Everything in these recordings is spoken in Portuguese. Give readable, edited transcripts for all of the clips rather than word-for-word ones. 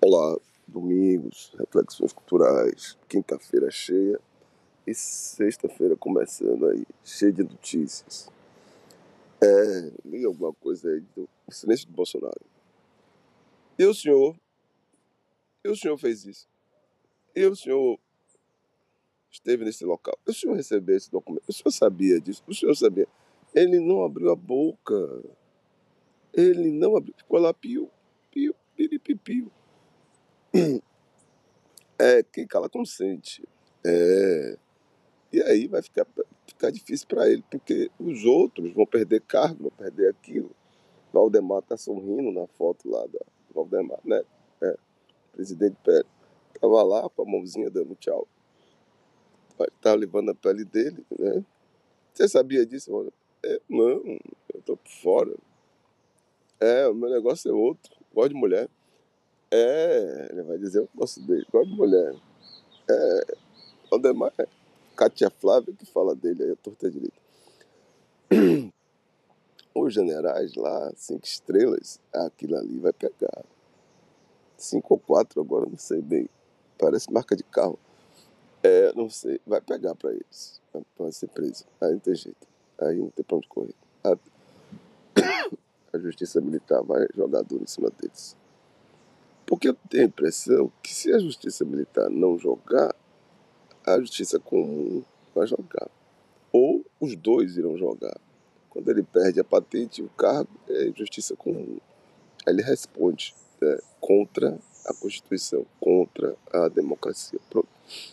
Olá, domingos, reflexões culturais, quinta-feira cheia e sexta-feira começando aí, cheia de notícias. Li alguma coisa aí do silêncio de Bolsonaro. E o senhor? E o senhor fez isso? E o senhor esteve nesse local? E o senhor recebeu esse documento? O senhor sabia disso? O senhor sabia? Ele não abriu a boca. Ele não abriu. Ficou lá piu, piu, piripipio. Quem cala consente. E aí vai ficar difícil para ele, porque os outros vão perder cargo, vão perder aquilo. Valdemar tá sorrindo na foto lá da Valdemar, né? Presidente Pérez. Tava lá com a mãozinha dando tchau. Tava levando a pele dele, né? Você sabia disso, Rony? Não, eu tô por fora. O meu negócio é outro. Gosto de mulher. Ele vai dizer, eu gosto dele, gosto de mulher. Valdemar é Cátia Flávia que fala dele aí, a torta direita. Os generais lá, 5 estrelas, aquilo ali vai pegar. 5 ou 4 agora, não sei bem. Parece marca de carro. Não sei. Vai pegar pra eles. Vai ser preso. Aí não tem jeito. Aí não tem pra onde correr. A justiça militar vai jogar duro em cima deles. Porque eu tenho a impressão que se a justiça militar não jogar, a justiça comum vai jogar. Ou os dois irão jogar. Quando ele perde a patente e o cargo, é justiça comum. Aí ele responde contra a Constituição, contra a democracia. Pronto.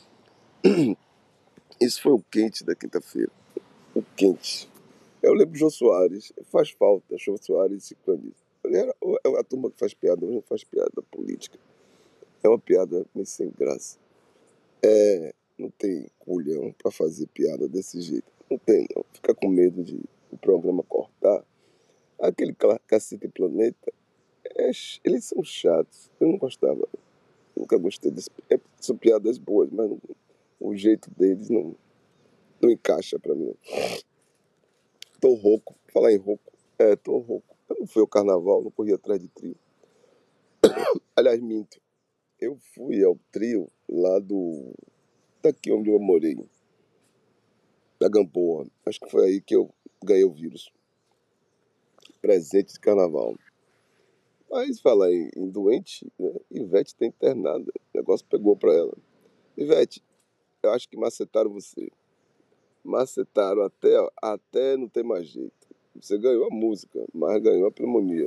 Isso foi o quente da quinta-feira. O quente. Eu lembro do Jô Soares. Faz falta, Jô Soares e Chico Anísio. É a turma que faz piada, mas não faz piada política. É uma piada meio sem graça. Não tem culhão pra fazer piada desse jeito. Não tem, não. Fica com medo de o programa cortar. Aquele Cacete Planeta, eles são chatos. Eu não gostava. Nunca gostei desse. São piadas boas, mas o jeito deles não encaixa pra mim. Tô rouco. Falar em rouco. Tô rouco. Eu não fui ao carnaval, não corri atrás de trio. Aliás, minto. Eu fui ao trio lá daqui onde eu morei, da Gamboa. Acho que foi aí que eu ganhei o vírus. Presente de carnaval. Mas falar em doente, né? Ivete tá internada. O negócio pegou pra ela. Ivete, eu acho que macetaram você. Macetaram até não ter mais jeito. Você ganhou a música, mas ganhou a pneumonia.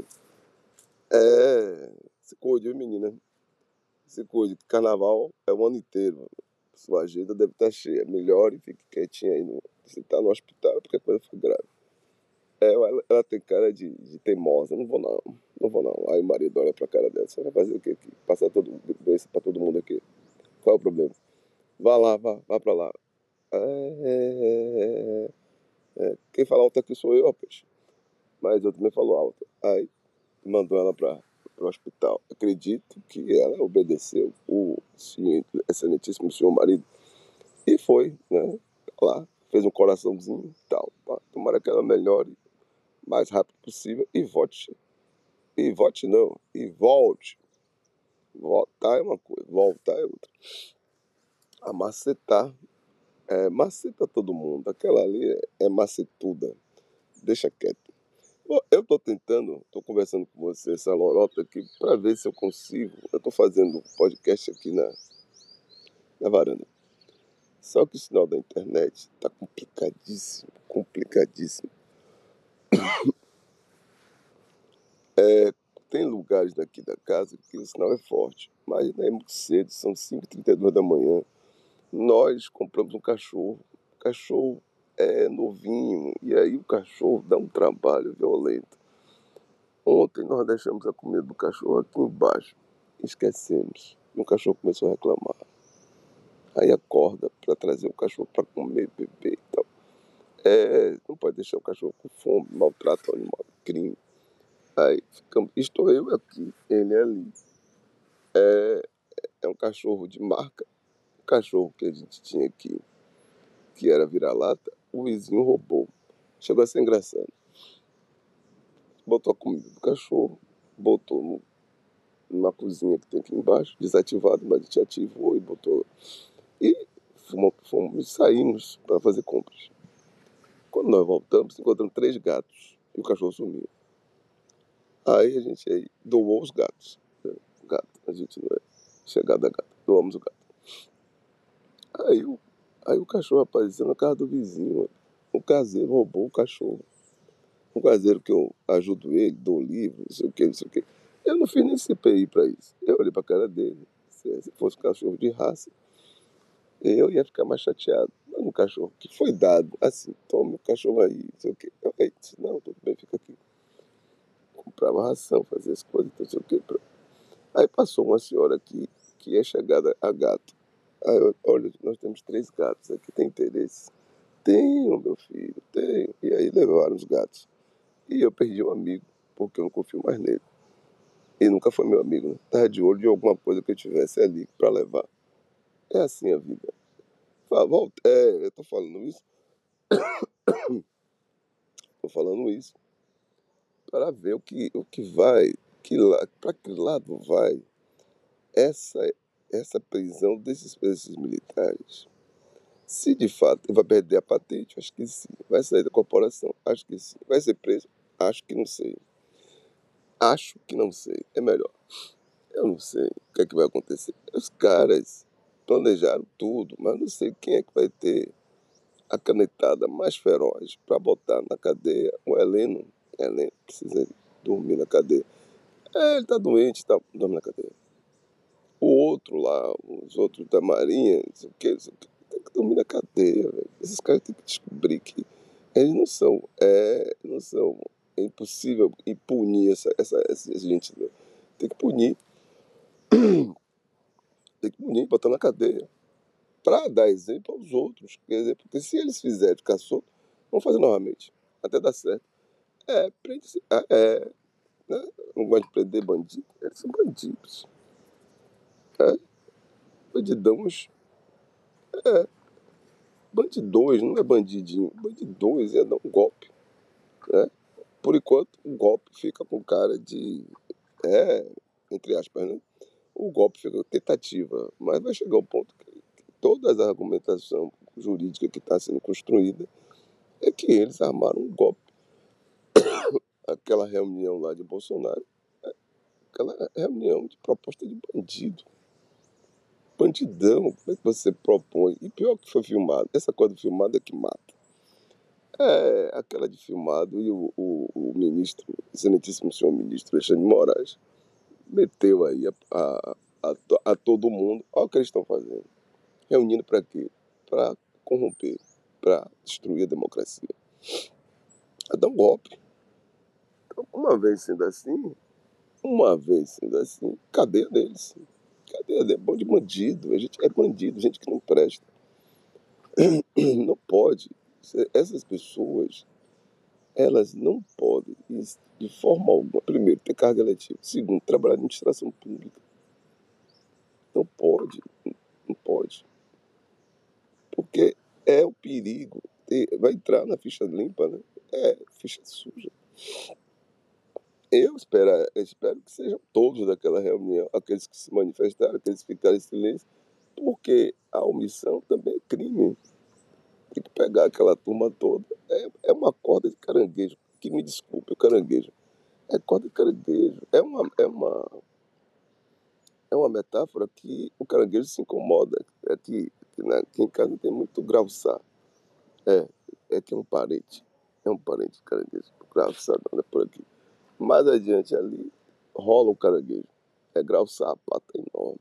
Se cuide, viu, menina? Se cuide. Carnaval é o ano inteiro. Sua agenda deve estar cheia. Melhore e fique quietinha aí. Você tá no hospital porque a coisa foi grave. Ela tem cara de teimosa. Não vou não. Não vou não. Aí o marido olha pra cara dela. Você vai fazer o quê aqui? Passar doença pra todo mundo aqui. Qual é o problema? Vá lá, vá pra lá. Quem fala alto aqui sou eu, rapaz. Mas eu também falo alto. Aí mandou ela para o hospital. Acredito que ela obedeceu o excelentíssimo senhor marido e foi, né? Lá, fez um coraçãozinho e tal. Pá. Tomara que ela melhore o mais rápido possível e vote. E vote não, e volte. Votar é uma coisa, voltar é outra. A macetar, maceta todo mundo. Aquela ali é macetuda. Deixa quieto. Bom, eu tô conversando com você, essa lorota aqui, para ver se eu consigo. Eu tô fazendo um podcast aqui na varanda. Só que o sinal da internet tá complicadíssimo, complicadíssimo. Tem lugares daqui da casa que o sinal é forte, mas não é muito cedo, são 5h32 da manhã. Nós compramos um cachorro. O cachorro é novinho, e aí o cachorro dá um trabalho violento. Ontem nós deixamos a comida do cachorro aqui embaixo. Esquecemos. E o cachorro começou a reclamar. Aí acorda para trazer o cachorro para comer, beber e tal. Não pode deixar o cachorro com fome, maltrata o animal, crime. Aí estou eu aqui, ele ali. É um cachorro de marca. O cachorro que a gente tinha aqui, que era vira-lata, o vizinho roubou. Chegou a ser engraçado. Botou a comida do cachorro, botou numa cozinha que tem aqui embaixo, desativado, mas a gente ativou e botou. E fomos saímos para fazer compras. Quando nós voltamos, encontramos 3 gatos e o cachorro sumiu. Aí a gente aí doou os gatos. Gato, a gente não é chegada a gato, doamos o gato. Aí o cachorro apareceu na casa do vizinho. O caseiro roubou o cachorro. O caseiro que eu ajudo ele, dou livro, não sei o que, não sei o que. Eu não fiz nem CPI para isso. Eu olhei para a cara dele. Se fosse um cachorro de raça, eu ia ficar mais chateado. Mas um cachorro que foi dado, assim, tome o cachorro aí, não sei o que. Eu disse, não, tudo bem, fica aqui. Comprava ração, fazia as coisas, não sei o que. Aí passou uma senhora aqui, que é chegada a gato. Aí eu, olha, nós temos 3 gatos aqui, tem interesse? Tenho, meu filho, tenho. E aí levaram os gatos. E eu perdi um amigo, porque eu não confio mais nele. E nunca foi meu amigo, né? Tava de olho de alguma coisa que eu tivesse ali para levar. É assim a vida. Volta, eu tô falando isso para ver o que vai, para que lado vai essa, essa prisão desses militares. Se de fato vai perder a patente, acho que sim. Vai sair da corporação, acho que sim. Vai ser preso, acho que não sei. Acho que não sei. É melhor. Eu não sei o que é que vai acontecer. Os caras planejaram tudo, mas não sei quem é que vai ter a canetada mais feroz para botar na cadeia o Heleno. Heleno precisa dormir na cadeia. Ele tá doente, tá, dorme na cadeia. O outro lá, os outros da Marinha, não sei o que, não sei o que, tem que dormir na cadeia, velho. Esses caras têm que descobrir que eles não são, é impossível e punir essa gente. Né? Tem que punir, tem que punir, botar na cadeia. Para dar exemplo aos outros. Quer dizer, porque se eles fizerem ficar solto, vão fazer novamente. Até dar certo. Prende-se. Né? Não gosta de prender bandido. Eles são bandidos. É, bandidões. É, bandidões, não é bandidinho. Bandidões é dar um golpe. Né? Por enquanto, o golpe fica com cara de. É, entre aspas, né? O golpe fica com tentativa. Mas vai chegar um ponto que toda a argumentação jurídica que está sendo construída é que eles armaram um golpe. Aquela reunião lá de Bolsonaro, aquela reunião de proposta de bandido. Bandidão, como é que você propõe? E pior que foi filmado, essa coisa do filmado é que mata. Aquela de filmado e o ministro, excelentíssimo senhor ministro Alexandre de Moraes, meteu aí a todo mundo. Olha o que eles estão fazendo. Reunindo para quê? Para corromper, para destruir a democracia. A dar um golpe. Então, uma vez sendo assim, cadeia deles. Cadeia deles, bom de bandido. A gente é bandido, gente que não presta. Não pode. Essas pessoas, elas não podem, de forma alguma, primeiro, ter carga letiva. Segundo, trabalhar em administração pública. Não pode, não pode. Porque é o perigo. Vai entrar na ficha limpa, né? Ficha suja. Eu espero que sejam todos daquela reunião, aqueles que se manifestaram, aqueles que ficaram em silêncio, porque a omissão também é crime. Tem que pegar aquela turma toda. É uma corda de caranguejo. Que me desculpe, o caranguejo. É corda de caranguejo. É uma metáfora que o caranguejo se incomoda. Aqui em casa tem muito grauçá. É, que é um parente. É um parente de caranguejo. Grauçá anda por aqui. Mais adiante ali, rola o caranguejo. É grauçá, a pata enorme.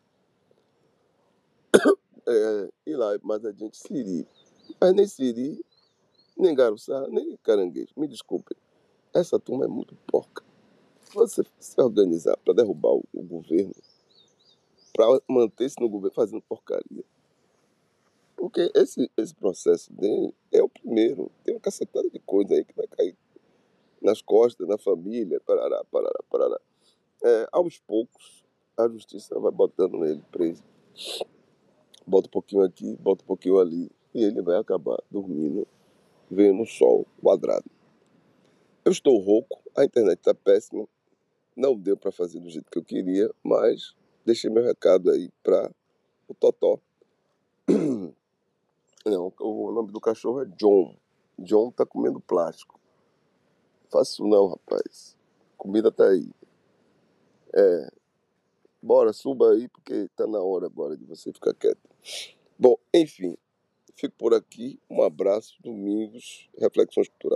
E lá mais adiante, siri. Mas nem siri, nem garuçá, nem caranguejo. Me desculpe. Essa turma é muito porca. Você se organizar para derrubar o governo, para manter-se no governo fazendo porcaria. Porque esse processo dele é o primeiro. Tem uma cacetada de coisa aí que vai cair nas costas, na família, parará, parará, parará. Aos poucos, a justiça vai botando ele preso. Bota um pouquinho aqui, bota um pouquinho ali. E ele vai acabar dormindo, vendo o sol quadrado. Eu estou rouco, a internet está péssima. Não deu para fazer do jeito que eu queria, mas deixei meu recado aí para o Totó. Não, o nome do cachorro é John. John tá comendo plástico. Faço não, rapaz. Comida tá aí. Bora, suba aí, porque tá na hora agora de você ficar quieto. Bom, enfim, fico por aqui. Um abraço, domingos, reflexões culturais.